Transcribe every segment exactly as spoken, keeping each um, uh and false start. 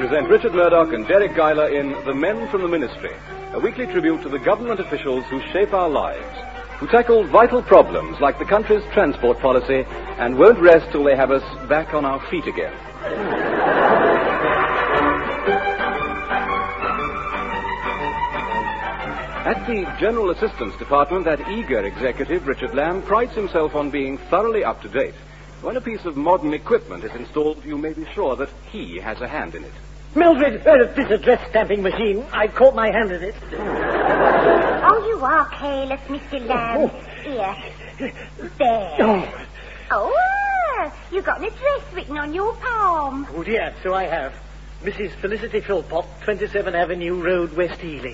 present Richard Murdoch and Derek Geiler in The Men from the Ministry, a weekly tribute to the government officials who shape our lives, who tackle vital problems like the country's transport policy and won't rest till they have us back on our feet again. At the General Assistance Department, that eager executive, Richard Lamb, prides himself on being thoroughly up to date. When a piece of modern equipment is installed, you may be sure that he has a hand in it. Mildred, uh, this address stamping machine. I caught my hand in it. Oh, you are careless, Mister Lamb. Here. There. Oh. Oh, you got an address written on your palm. Oh, dear, so I have. Missus Felicity Philpott, twenty-seventh Avenue Road, West Ealing.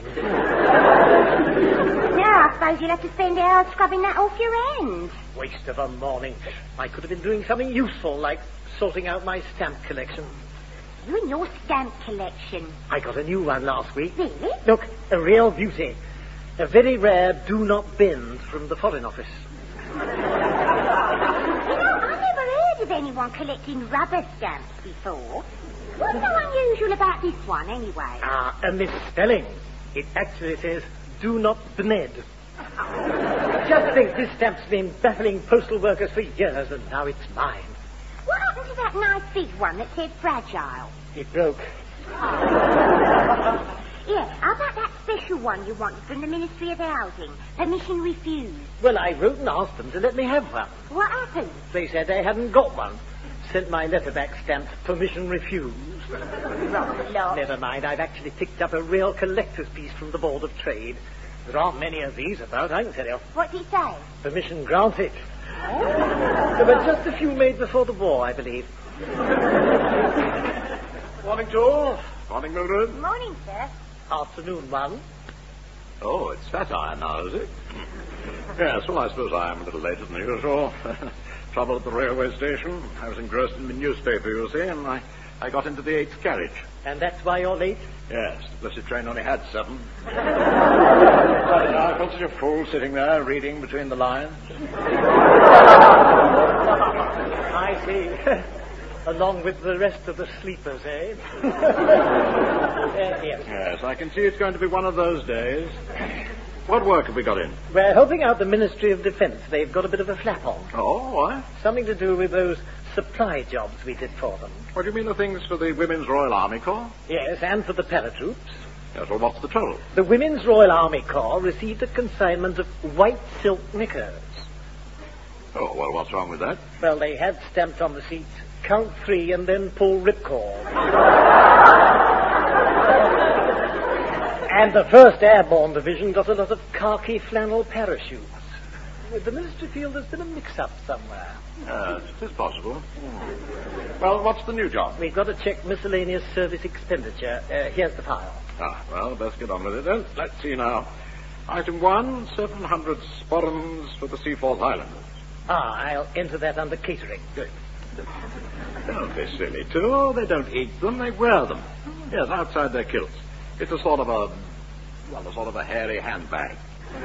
Now, I suppose you'll have to spend hours scrubbing that off your hands. Waste of a morning. I could have been doing something useful, like sorting out my stamp collection. You and your stamp collection. I got a new one last week. Really? Look, a real beauty. A very rare do not bend from the Foreign Office. You know, I never heard of anyone collecting rubber stamps before. What's so unusual about this one, anyway? Ah, a misspelling. It actually says, do not bned. Just think, this stamp's been baffling postal workers for years, and now it's mine. What happened to that nice big one that said fragile? It broke. Oh. Yeah, how about that special one you wanted from the Ministry of Housing? Permission refused. Well, I wrote and asked them to let me have one. What happened? They said they hadn't got one. Sent my letter back stamped, permission refused. Wrong lot. Never mind, I've actually picked up a real collector's piece from the Board of Trade. There aren't many of these about, I can tell you. What's it say? Permission granted. Oh. There were just a few made before the war, I believe. Morning to all. Morning, Mildred. Morning, sir. Afternoon, one. Oh, it's fat iron now, is it? Yes, well, I suppose I am a little later than usual. Trouble at the railway station. I was engrossed in the newspaper, you see, and I, I got into the eighth carriage. And that's why you're late? Yes, the blessed train only had seven. I felt such a fool sitting there reading between the lines. I see. Along with the rest of the sleepers, eh? uh, yes. Yes, I can see it's going to be one of those days. What work have we got in? We're helping out the Ministry of Defence. They've got a bit of a flap on. Oh, why? Something to do with those supply jobs we did for them. What do you mean, the things for the Women's Royal Army Corps? Yes, and for the paratroops. Yes, well, what's the trouble? The Women's Royal Army Corps received a consignment of white silk knickers. Oh, well, what's wrong with that? Well, they had stamped on the seats, count three and then pull ripcord. And the first Airborne Division got a lot of khaki flannel parachutes. The ministry feel there's been a mix-up somewhere. Yes, it is possible. Hmm. Well, what's the new job? We've got to check miscellaneous service expenditure. Uh, here's the file. Ah, well, best get on with it then. Let's see now. Item one, seven hundred sporrans for the Seaforth Islanders. Ah, I'll enter that under catering. Good. Don't be silly, too. They don't eat them, they wear them. Yes, outside their kilts. It's a sort of a, well, a sort of a hairy handbag.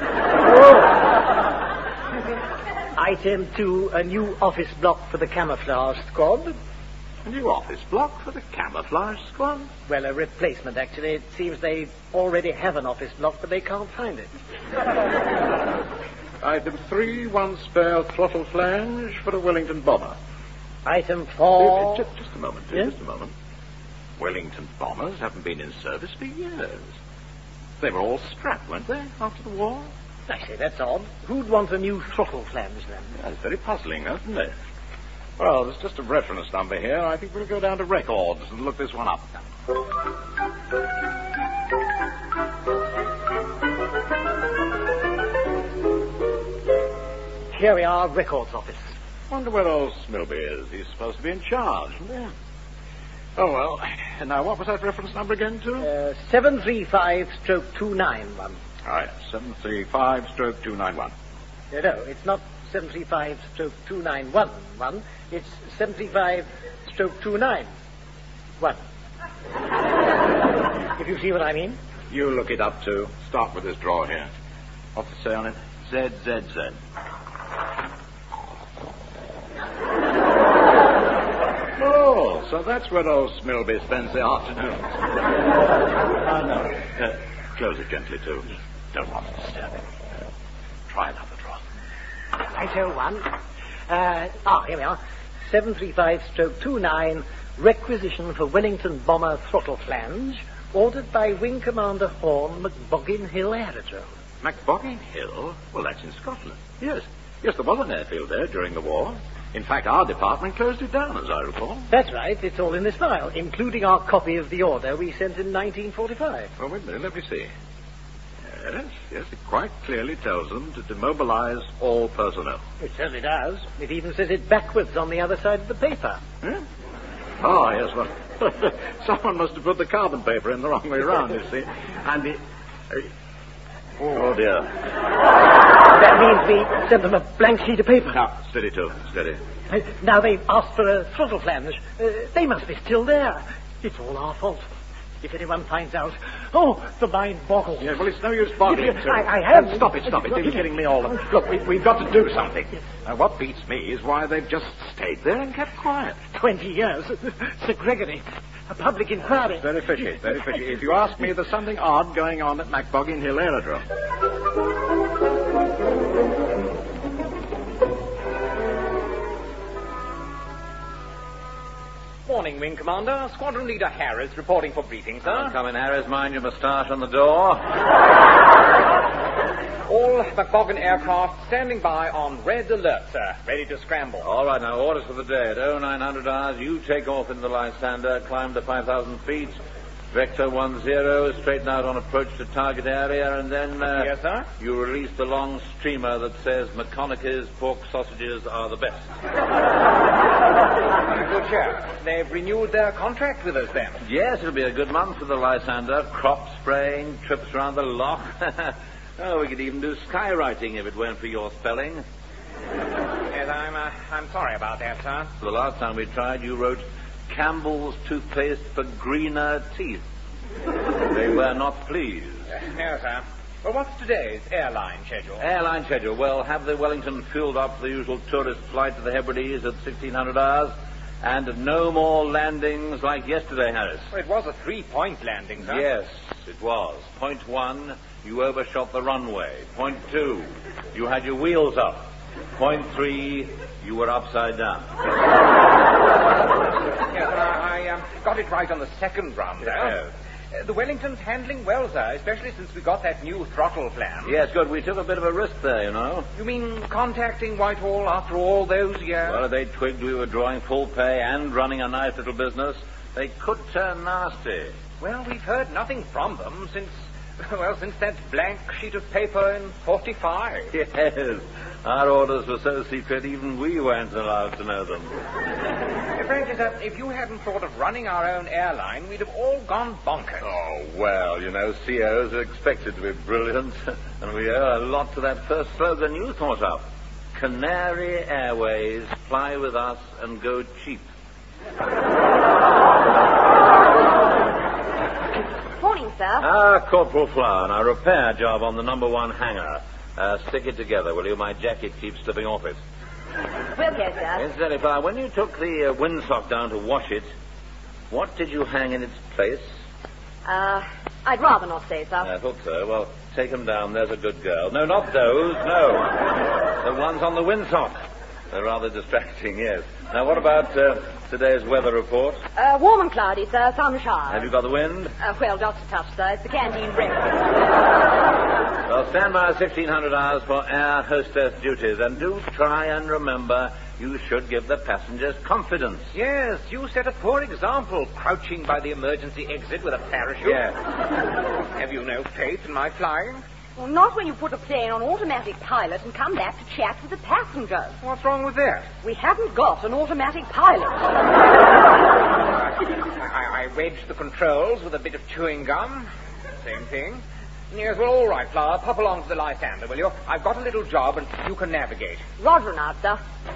Oh. Item two, a new office block for the camouflage squad. A new office block for the camouflage squad? Well, a replacement, actually. It seems they already have an office block, but they can't find it. Item three, one spare throttle flange for a Wellington bomber. Item four... Just, just a moment, yes? just a moment. Wellington bombers haven't been in service for years. They were all scrapped, weren't they, after the war? I say, that's odd. Who'd want a new throttle flange, then? That's very puzzling, isn't it? Well, there's just a reference number here. I think we'll go down to records and look this one up. Here we are, records office. Wonder where old Smilby is. He's supposed to be in charge, isn't he? Oh, well. And now, what was that reference number again, to? Uh, seven three five stroke two nine one. All right, seven three five stroke two nine one. No, no, it's not seven three five stroke two nine one one. It's seven three five stroke two nine one. If you see what I mean. You look it up, too. Start with this drawer here. What's it say on it? Z Z Z. Oh, so that's where old Smilby spends the afternoon. Oh, no. Uh, close it gently, too. Don't want to disturb him. Uh, try another drop. I show one. Uh, ah, here we are. seven three five stroke two nine, requisition for Wellington bomber throttle flange, ordered by Wing Commander Horn, McBoggin Hill Aerodrome. McBoggin Hill? Well, that's in Scotland. Yes. Yes, there was an airfield there during the war. In fact, our department closed it down, as I recall. That's right. It's all in this file, including our copy of the order we sent in nineteen forty-five. Well, wait a minute. Let me see. Yes, yes, it quite clearly tells them to demobilize all personnel. It certainly does. It even says it backwards on the other side of the paper. Hmm? Oh, yes, well, someone must have put the carbon paper in the wrong way round, you see. And it... Uh, oh, dear. That means we sent them a blank sheet of paper. Now, steady, too, steady. Uh, now they've asked for a throttle flange. Uh, they must be still there. It's all our fault. If anyone finds out... Oh, the mind boggles. Yeah, well, it's no use boggling, sir. I, I have... Uh, stop it, stop it. You're kidding me all. Look, we, we've got to do something. Now, what beats me is why they've just stayed there and kept quiet. Twenty years. Sir Gregory, a public inquiry. Very fishy, very fishy. If you ask me, there's something odd going on at McBoggin Hill Aerodrome. Morning, Wing Commander. Squadron Leader Harris reporting for briefing, sir. Come in, Harris. Mind your moustache on the door. All McBoggin aircraft standing by on red alert, sir. Ready to scramble. All right, now, orders for the day. At oh nine hundred hours, you take off into the Lysander, climb to five thousand feet, vector one zero, straighten out on approach to target area, and then... Uh, yes, sir? You release the long streamer that says McConaughey's pork sausages are the best. Good cheer. They've renewed their contract with us, then. Yes, it'll be a good month for the Lysander. Crop spraying, trips around the loch. Oh, we could even do skywriting if it weren't for your spelling. Yes, I'm, uh, I'm sorry about that, sir. The last time we tried, you wrote Campbell's toothpaste for greener teeth. They were not pleased. Uh, no, sir. Well, what's today's airline schedule? Airline schedule. Well, have the Wellington fueled up for the usual tourist flight to the Hebrides at sixteen hundred hours, and no more landings like yesterday, Harris. Well, it was a three-point landing, sir. Yes, it was. Point one, you overshot the runway. Point two, you had your wheels up. Point three, you were upside down. Yes, I, I um, got it right on the second run, though. Yes. Uh, the Wellington's handling well, sir, especially since we got that new throttle plan. Yes, good. We took a bit of a risk there, you know. You mean contacting Whitehall after all those years? Well, if they twigged we were drawing full pay and running a nice little business, they could turn nasty. Well, we've heard nothing from them since, well, since that blank sheet of paper in forty-five. Yes. Our orders were so secret, even we weren't allowed to know them. Uh, frankly, sir, if you hadn't thought of running our own airline, we'd have all gone bonkers. Oh, well, you know, C Os are expected to be brilliant, and we owe a lot to that first slogan you thought up. Canary Airways, fly with us and go cheap. Morning, sir. Ah, Corporal Flower, now repair job on the number one hangar. Uh, stick it together, will you? My jacket keeps slipping off it. Will do, sir. Incidentally, Flower, when you took the uh, windsock down to wash it, what did you hang in its place? Uh, I'd rather not say, sir. I thought so. Well, take them down. There's a good girl. No, not those. No. The ones on the windsock. They're rather distracting, yes. Now, what about uh, today's weather report? Uh, warm and cloudy, sir. Sunshine. Have you got the wind? Uh, well, just a touch, sir. It's the canteen breakfast. Well, stand by sixteen hundred hours for air hostess duties. And do try and remember, you should give the passengers confidence. Yes, you set a poor example, crouching by the emergency exit with a parachute. Yes. Have you no faith in my flying? Well, not when you put a plane on automatic pilot and come back to chat with the passengers. What's wrong with that? We haven't got an automatic pilot. I, I wedged the controls with a bit of chewing gum. Same thing. Yes, well, all right, Flower. Pop along to the Lysander, will you? I've got a little job, and you can navigate. Roger now, sir.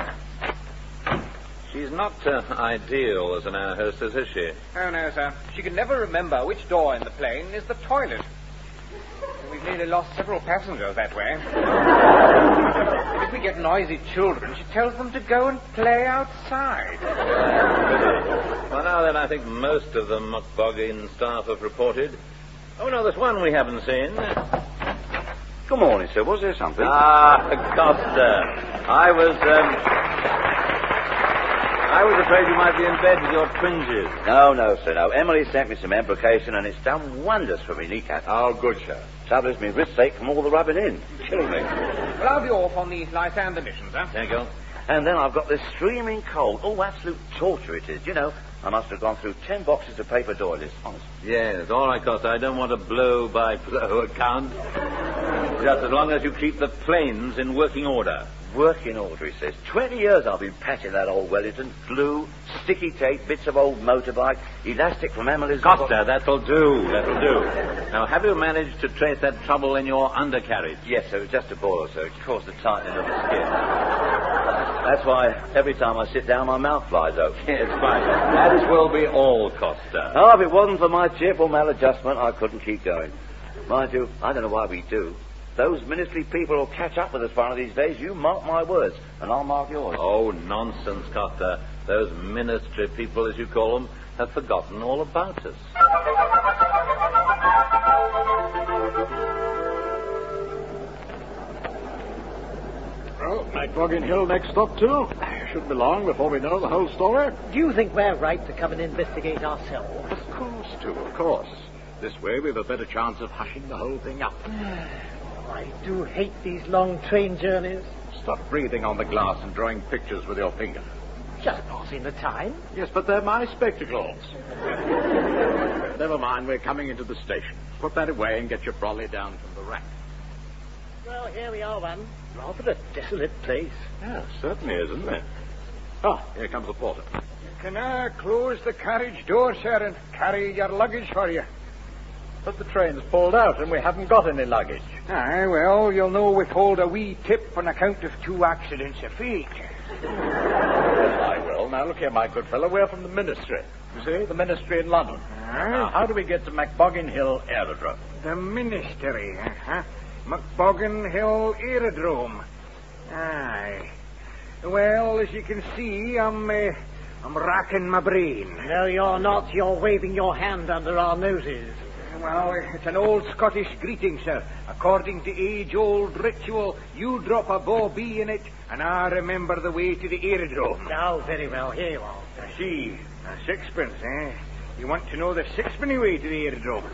She's not uh, ideal as an air hostess, is she? Oh, no, sir. She can never remember which door in the plane is the toilet. We've nearly lost several passengers that way. If we get noisy children, she tells them to go and play outside. Well, now then, I think most of the Muckboggin staff have reported. Oh, no, there's one we haven't seen. Good morning, sir. Was there something? Ah, Costa. I was, um... I was afraid you might be in bed with your twinges. No, no, sir, no. Emily sent me some embrocation, and it's done wonders for me kneecap. Oh, good, sir. Trouble is, my wrist ache from all the rubbing in. Killing me. Well, I'll be off on the Lysander mission, sir. There you go. And then I've got this streaming cold. Oh, absolute torture it is. You know, I must have gone through ten boxes of paper doilies, honest. Yes, all right, Costa. I don't want a blow-by-blow account. Just as long as you keep the planes in working order. Working order, he says. Twenty years I've been patching that old Wellington. Glue, sticky tape, bits of old motorbike, elastic from Emily's... Costa, that'll do. That'll do. Now, have you managed to trace that trouble in your undercarriage? Yes, sir. It was just a boil, sir. It caused the tightening of the skin. That's why every time I sit down, my mouth flies open. Yes, fine. That will be all, Costa. Oh, if it wasn't for my cheerful maladjustment, I couldn't keep going. Mind you, I don't know why we do. Those ministry people will catch up with us one of these days. You mark my words, and I'll mark yours. Oh, nonsense, Costa. Those ministry people, as you call them, have forgotten all about us. Well, Muckboggin Hill next stop, too. Shouldn't be long before we know the whole story. Do you think we're right to come and investigate ourselves? Of course, too, of course. This way we've a better chance of hushing the whole thing up. I do hate these long train journeys. Stop breathing on the glass and drawing pictures with your finger. Just passing the time. Yes, but they're my spectacles. Never mind, we're coming into the station. Put that away and get your brolly down from the rack. Well, here we are, one. Rather a desolate place. Yeah, certainly is, isn't it? Ah, here comes the porter. Can I close the carriage door, sir, and carry your luggage for you? But the train's pulled out and we haven't got any luggage. Aye, well, you'll know withhold a wee tip on account of two accidents of fate. I will. Now, look here, my good fellow. We're from the ministry. You see, the ministry in London. Aye. Now, how do we get to Muckboggin Hill Aerodrome? The ministry, huh? Muckboggin Hill Aerodrome. Aye. Well, as you can see, I'm, uh, I'm racking my brain. No, you're not. You're waving your hand under our noses. Well, it's an old Scottish greeting, sir. According to age-old ritual, you drop a bawbee in it, and I remember the way to the aerodrome. Oh, very well. Here you are. I see. A sixpence, eh? You want to know the sixpenny way to the aerodrome?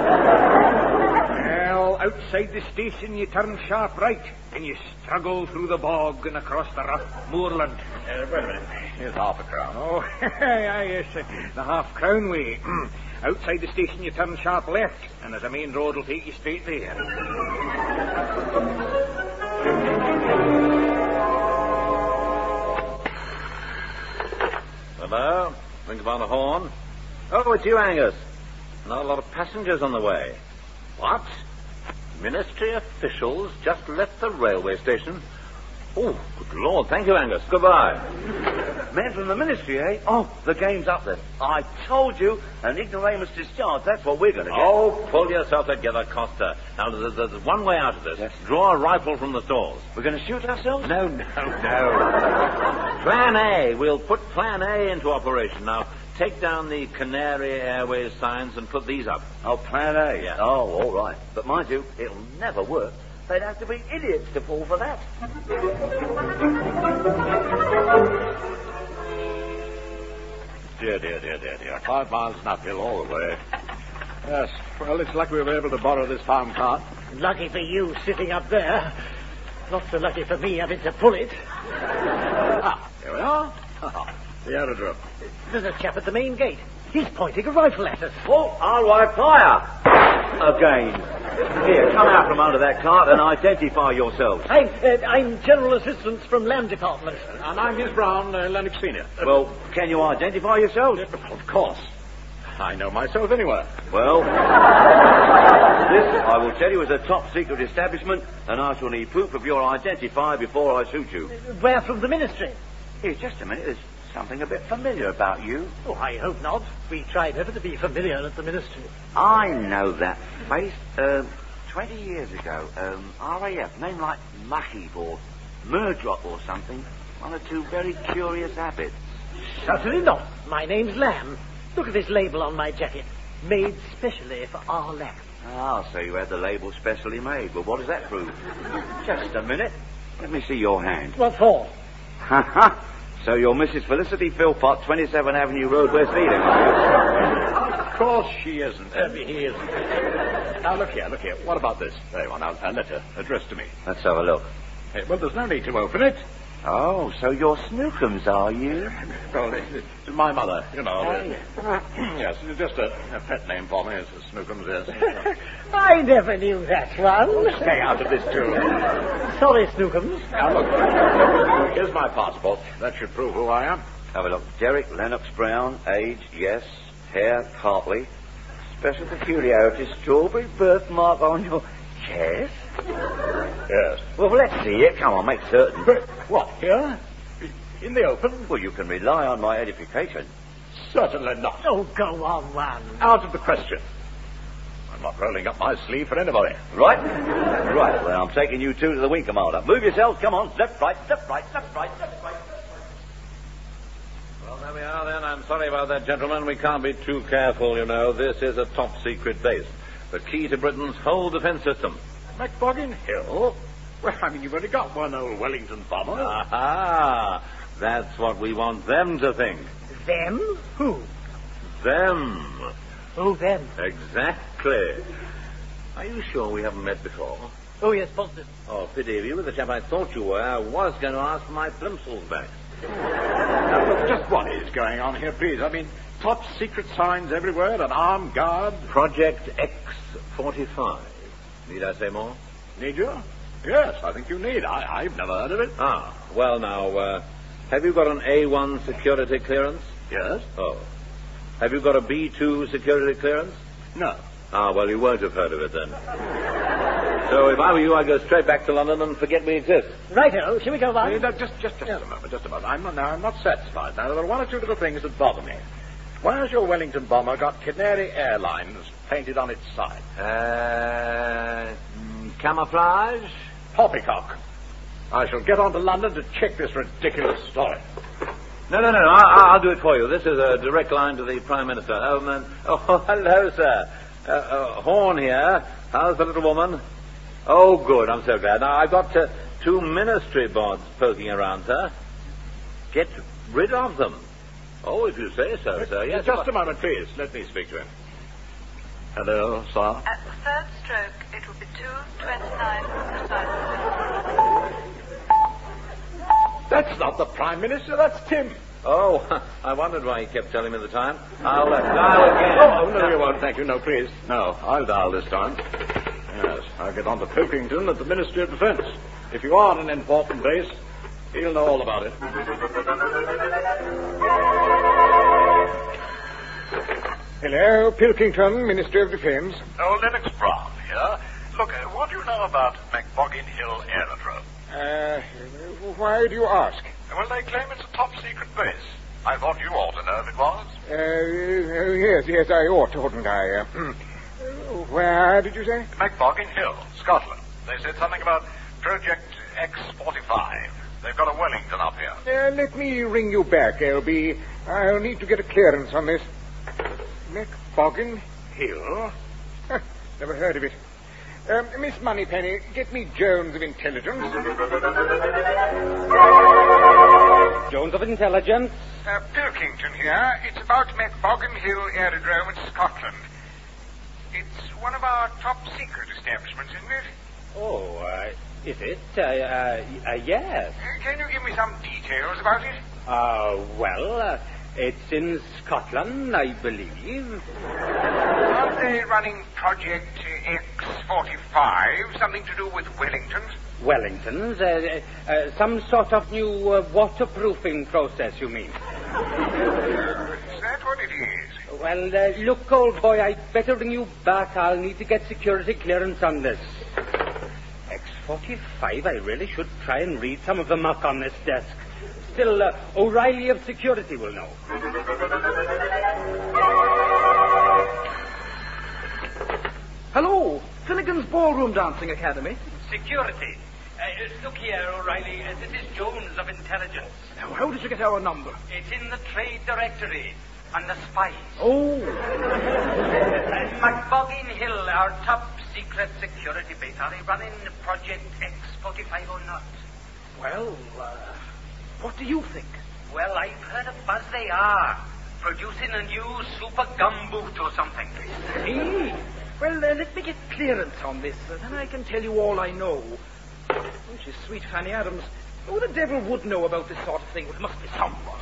Well, outside the station, you turn sharp right, and you struggle through the bog and across the rough moorland. Uh, wait a minute. Here's half a crown. Oh, yes, uh, the half-crown way. Outside the station, you turn sharp left, and there's a main road will take you straight there. Hello? Think about a horn? Oh, it's you, Angus. Not a lot of passengers on the way. What? Ministry officials just left the railway station? Oh, good Lord. Thank you, Angus. Goodbye. Men from the ministry, eh? Oh, the game's up then. I told you, an ignoramus discharge. That's what we're going to get. Oh, pull yourself together, Costa. Now, there's, there's one way out of this. Yes. Draw a rifle from the stalls. We're going to shoot ourselves? No, no, no. Plan A. We'll put Plan A into operation. Now, take down the Canary Airways signs and put these up. Oh, Plan A? Yeah. Oh, all right. But mind you, it'll never work. They'd have to be idiots to fall for that. Dear, dear, dear, dear, dear. Five miles and uphill all the way. Yes, well, it's lucky we were able to borrow this farm cart. Lucky for you sitting up there. Not so lucky for me having to pull it. Ah, here we are. The aerodrome. There's a chap at the main gate. He's pointing a rifle at us. Oh, all right, fire! Again. Here, come out from under that cart and identify yourselves. I'm, uh, I'm General Assistant from Land Department. And I'm Miss Brown, uh, Lennox Senior. Well, can you identify yourselves? Of course. I know myself anywhere. Well, this, I will tell you, is a top-secret establishment, and I shall need proof of your identifier before I shoot you. We're from the ministry. Here, just a minute. There's something a bit familiar about you. Oh, I hope not. We try never to be familiar at the ministry. I know that face. Uh, twenty years ago, um, R A F, name like Mucky or Murdrop or something, one or two very curious habits. Certainly not. My name's Lamb. Look at this label on my jacket. Made specially for our Lamb. Ah, so you had the label specially made. Well, what does that prove? Just a minute. Let me see your hand. What for? Ha ha. So you're Missus Felicity Philpott, twenty-seventh Avenue Road, West Ealing, are you? Of course she isn't. Uh, he isn't. Now, look here, look here. What about this? There you are. Now, a letter addressed to me. Let's have a look. Hey, well, there's no need to open it. Oh, so you're Snookums, are you? Well, it's, it's my mother, you know. Uh, yes, it's just a, a pet name for me. It's Snookums, yes. I never knew that one. Stay out of this, too. Sorry, Snookums. Now, look. Here's my passport. That should prove who I am. Have a look. Derek Lennox Brown, age, yes. Hair, Cartley. Special peculiarity, strawberry birthmark on your chest. Yes. Well, let's see it. Come on, make certain. But what, here? In the open? Well, you can rely on my edification. Certainly not. Oh, go on, one. Out of the question. I'm not rolling up my sleeve for anybody. Right? Right, well, I'm taking you two to the wing commander. Move yourselves, come on. Left, right, left, right, left, right, left, right. Well, there we are, then. I'm sorry about that, gentlemen. We can't be too careful, you know. This is a top-secret base. The key to Britain's whole defense system. McBoggin Hill? Well, I mean, you've only got one old Wellington bomber. Aha! That's what we want them to think. Them? Who? Them. Oh, them. Exactly. Are you sure we haven't met before? Oh, yes, positive. Oh, pity of you were the chap I thought you were. I was going to ask for my plimsolls back. Now, look, just what is going on here, please? I mean, top secret signs everywhere, an armed guard. Project X forty-five. Need I say more? Need you? Yes, I think you need. I, I've never heard of it. Ah, well now, uh, have you got an A one security clearance? Yes. Oh. Have you got a B two security clearance? No. Ah, well, you won't have heard of it then. So if I were you, I'd go straight back to London and forget we exist. Righto, shall we go on? Uh, no, just just, just yeah. a moment, just a moment. I'm, now, I'm not satisfied. Now, there are one or two little things that bother me. Why has your Wellington bomber got Canary Airlines painted on its side? Uh, mm, camouflage? Poppycock. I shall get on to London to check this ridiculous story. No, no, no, no. I'll, I'll do it for you. This is a direct line to the Prime Minister. Oh, man. Oh, hello, sir. Uh, uh, Horn here. How's the little woman? Oh, good. I'm so glad. Now, I've got uh, two ministry boards poking around, sir. Get rid of them. Oh, if you say so, sir. Yes, just a moment, please. Let me speak to him. Hello, sir. At the third stroke, it will be two twenty-nine precisely. That's not the Prime Minister, that's Tim. Oh, I wondered why he kept telling me the time. I'll uh, dial again. Oh, no, you won't, thank you. No, please. No, I'll dial this time. Yes, I'll get on to Pilkington at the Ministry of Defence. If you are an important base, he'll know all about it. Hello, Pilkington, Ministry of Defence. Oh, Lennox Brown here. Look, uh, what do you know about McBoggin Hill Aerodrome? Uh, why do you ask? Well, they claim it's a top-secret base. I thought you ought to know if it was. Uh, uh yes, yes, I ought, oughtn't I? Uh, where did you say? McBoggin Hill, Scotland. They said something about Project X forty-five. They've got a Wellington up here. Uh, let me ring you back, L B. I'll need to get a clearance on this. McBoggin Hill? Huh, never heard of it. Um, Miss Moneypenny, get me Jones of Intelligence. Jones of Intelligence? Uh, Pilkington here. It's about McBoggin Hill Aerodrome in Scotland. It's one of our top-secret establishments, isn't it? Oh, uh, is it? Uh, uh, uh, yes. Uh, can you give me some details about it? Uh, well, uh, it's in Scotland, I believe. Aren't they running Project X forty-five? Something to do with Wellingtons? Wellingtons? Uh, uh, some sort of new uh, waterproofing process, you mean? Uh, is that what it is? Well, uh, look, old boy, I'd better bring you back. I'll need to get security clearance on this. X forty-five, I really should try and read some of the muck on this desk. Still, uh, O'Reilly of Security will know. Hello, Finnegan's Ballroom Dancing Academy. Security. Uh, look here, O'Reilly. Uh, this is Jones of Intelligence. Now, how did you get our number? It's in the trade directory. And the spies. Oh. uh, McBoggin Hill, our top secret security base. Are they running Project X forty-five or not? Well, uh, what do you think? Well, I've heard a buzz they are. Producing a new super gumboot or something. Hey. Well, uh, let me get clearance on this. Uh, then I can tell you all I know. Oh, she's sweet Fanny Adams. Who the devil would know about this sort of thing? It must be someone.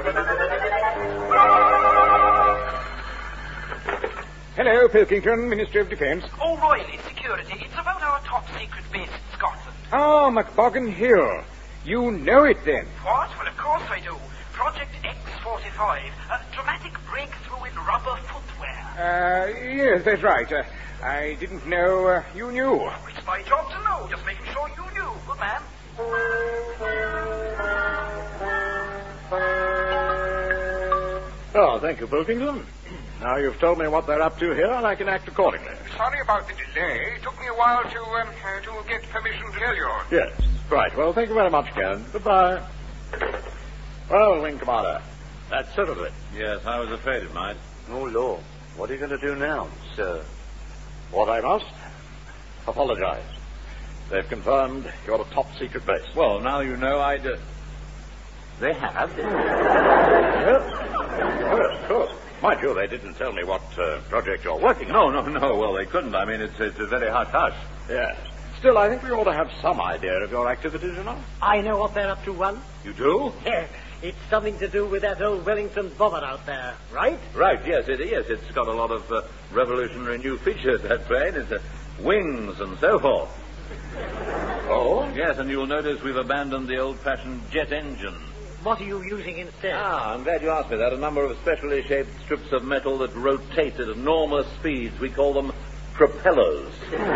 Hello, Pilkington, Ministry of Defence. O'Reilly, security. It's about our top secret base in Scotland. Ah, McBoggin Hill. You know it then? What? Well, of course I do. Project X forty-five, a dramatic breakthrough in rubber footwear. Uh, yes, that's right. Uh, I didn't know uh, you knew. It's my job to know, just making sure you knew. Good man. Oh, thank you, Pilkington. Now you've told me what they're up to here, and I can act accordingly. Sorry about the delay. It took me a while to, um, uh, to get permission to tell you. Yes. Right. Well, thank you very much, Ken. Goodbye. Well, Wing Commander, that's settled it. Yes, I was afraid it might. Oh, Lord. What are you going to do now, sir? What I must? Apologize. They've confirmed you're a top-secret base. Well, now you know I'd... Uh... They have? Yes. Yes, of course. Mind you, they didn't tell me what uh, project you're working no, on. No, no, no. Well, they couldn't. I mean, it's, it's a very hot hush. Yes. Still, I think we ought to have some idea of your activities, you know. I know what they're up to, one. You do? Yeah, it's something to do with that old Wellington bomber out there, right? Right, yes, it is. It's got a lot of uh, revolutionary new features, that plane. It's uh, wings and so forth. Oh? Yes, and you'll notice we've abandoned the old-fashioned jet engine. What are you using instead? Ah, I'm glad you asked me that. A number of specially shaped strips of metal that rotate at enormous speeds. We call them propellers.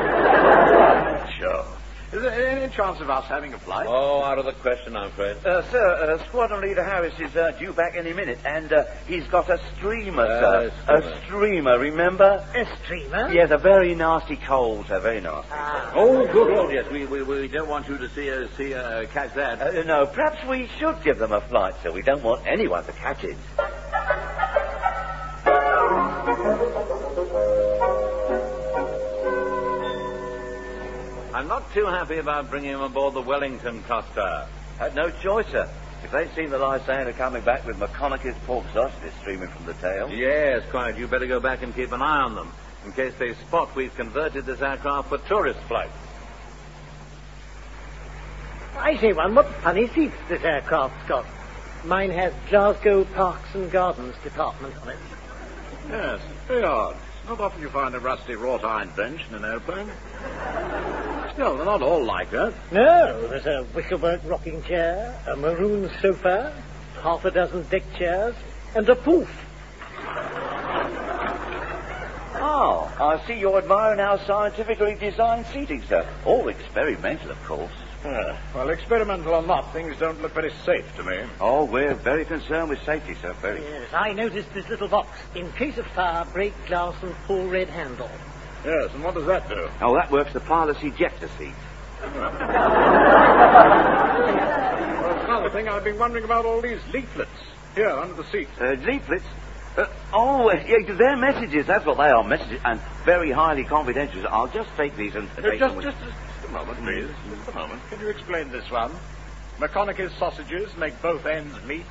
Sure. Is there any chance of us having a flight? Oh, out of the question, I'm afraid. Uh, sir, uh, Squadron Leader Harris is uh, due back any minute, and uh, he's got a streamer, Uh, sir. streamer. A streamer, remember? A streamer? Yes, a very nasty cold, sir, very nasty. Ah. Oh, good Lord, yes. We, we, we don't want you to see uh, see uh, catch that. Uh, no, perhaps we should give them a flight, sir. We don't want anyone to catch it. I'm not too happy about bringing him aboard the Wellington Costa. Had no choice, sir. If they'd seen the Lysander coming back with McConaughey's pork sausages streaming from the tail. Yes, quite. You better go back and keep an eye on them, in case they spot we've converted this aircraft for tourist flights. I say, one, what funny seats this aircraft's got. Mine has Glasgow Parks and Gardens Department on it. Yes, very odd. Not often you find a rusty wrought iron bench in an airplane. Still, they're not all like that. No, there's a wickerwork rocking chair, a maroon sofa, half a dozen deck chairs, and a poof. Oh, I see you're admiring our scientifically designed seating, sir. All experimental, of course. Yeah. Well, experimental or not, things don't look very safe to me. Oh, we're very concerned with safety, sir, very. Yes, I noticed this little box. In case of fire, break glass and pull red handle. Yes, and what does that do? Oh, that works the pilot's ejector seat. Well, it's another thing. I've been wondering about all these leaflets here under the seat. Uh, leaflets? Uh, oh, uh, yeah, they're messages. That's what they are, messages, and very highly confidential. I'll just take these and... Uh, take just, them just, just a moment, please. Just a moment. Can you explain this one? McConaughey's sausages make both ends meet.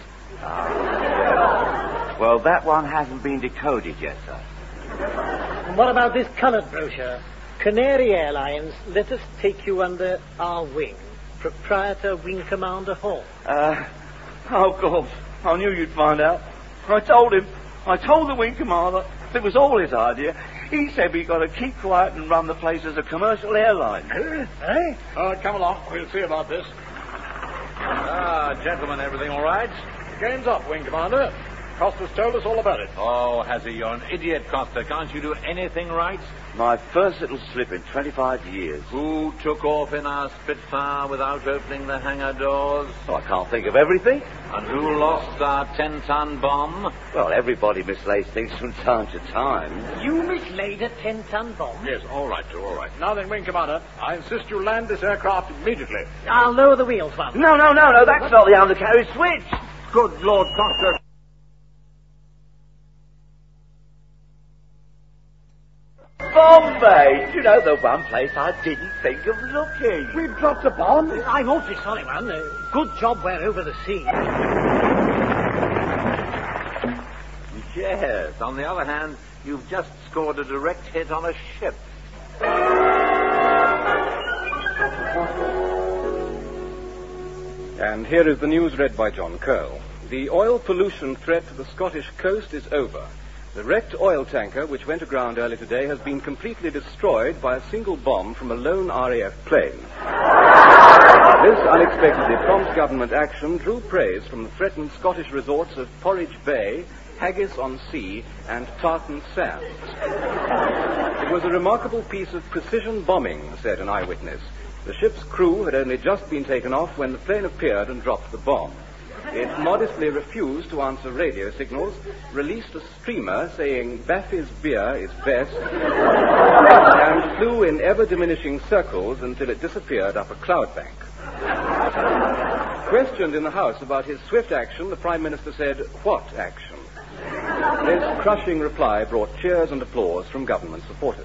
Ah. Well, that one hasn't been decoded yet, sir. And what about this coloured brochure? Canary Airlines, let us take you under our wing. Proprietor Wing Commander Hall. Uh, oh, God. I knew you'd find out. I told him. I told the Wing Commander. It was all his idea. He said we got to keep quiet and run the place as a commercial airline. Eh? Oh, come along. We'll see about this. Ah, gentlemen, everything all right? Game's up, Wing Commander. Costa's told us all about it. Oh, has he? You're an idiot, Costa. Can't you do anything right? My first little slip in twenty-five years. Who took off in our Spitfire without opening the hangar doors? Oh, I can't think of everything. And who lost our ten-ton bomb? Well, everybody mislays things from time to time. You mislaid a ten-ton bomb? Yes, all right, Joe, all right. Now then, Wing Commander, I insist you land this aircraft immediately. I'll lower the wheels, Father. No, no, no, no, that's not the undercarriage switch. Good Lord, Costa. Bombay! You know, the one place I didn't think of looking. We've dropped a bomb. I'm awfully sorry, man. Uh, good job we're over the sea. Yes. On the other hand, you've just scored a direct hit on a ship. And here is the news read by John Curl. The oil pollution threat to the Scottish coast is over. The wrecked oil tanker, which went aground early today, has been completely destroyed by a single bomb from a lone R A F plane. This unexpectedly prompt government action drew praise from the threatened Scottish resorts of Porridge Bay, Haggis-on-Sea, and Tartan Sands. It was a remarkable piece of precision bombing, said an eyewitness. The ship's crew had only just been taken off when the plane appeared and dropped the bomb. It modestly refused to answer radio signals, released a streamer saying Baffy's beer is best, and flew in ever-diminishing circles until it disappeared up a cloud bank. Questioned in the House about his swift action, the Prime Minister said, "What action?" This crushing reply brought cheers and applause from government supporters.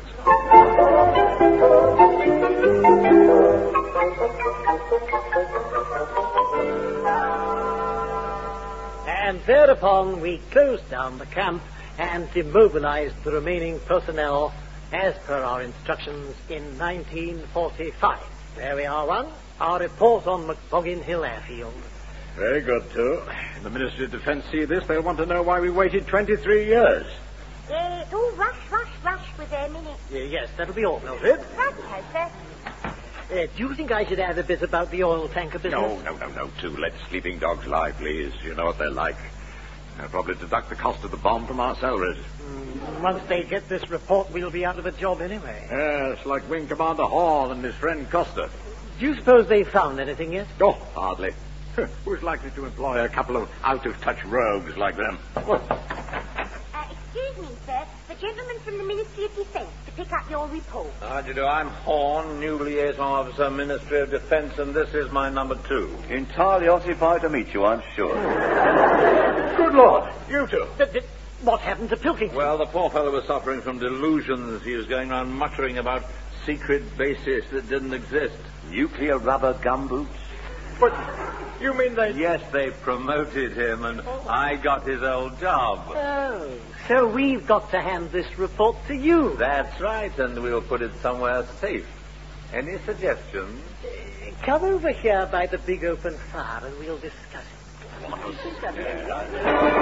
And thereupon we closed down the camp and demobilized the remaining personnel as per our instructions in nineteen forty-five. There we are, one. Our report on McBoggin Hill Airfield. Very good, too. If the Ministry of Defence see this, they'll want to know why we waited twenty-three years. Yeah, it's all rush, rush, rush with their minutes. Uh, yes, that'll be all, Mildred. Right, sir. Uh, do you think I should add a bit about the oil tanker business? No, no, no, no, too. Let sleeping dogs lie, please. You know what they're like. They'll probably deduct the cost of the bomb from our salaries. Mm, once they get this report, we'll be out of a job anyway. Yes, like Wing Commander Horn and his friend Costa. Do you suppose they've found anything yet? Oh, hardly. Who's likely to employ a couple of out-of-touch rogues like them? Uh, excuse me, sir. The gentleman from the Ministry of Defence to pick up your report. How do you do? I'm Horn, new liaison officer, Ministry of Defence, and this is my number two. Entirely occupied to meet you, I'm sure. Good Lord, you two. Th- th- what happened to Pilkington? Well, the poor fellow was suffering from delusions. He was going around muttering about secret bases that didn't exist. Nuclear rubber gumboots? But you mean they... Yes, they promoted him, and I got his old job. Oh, so we've got to hand this report to you. That's right, and we'll put it somewhere safe. Any suggestions? Uh, come over here by the big open fire and we'll discuss it. Yeah.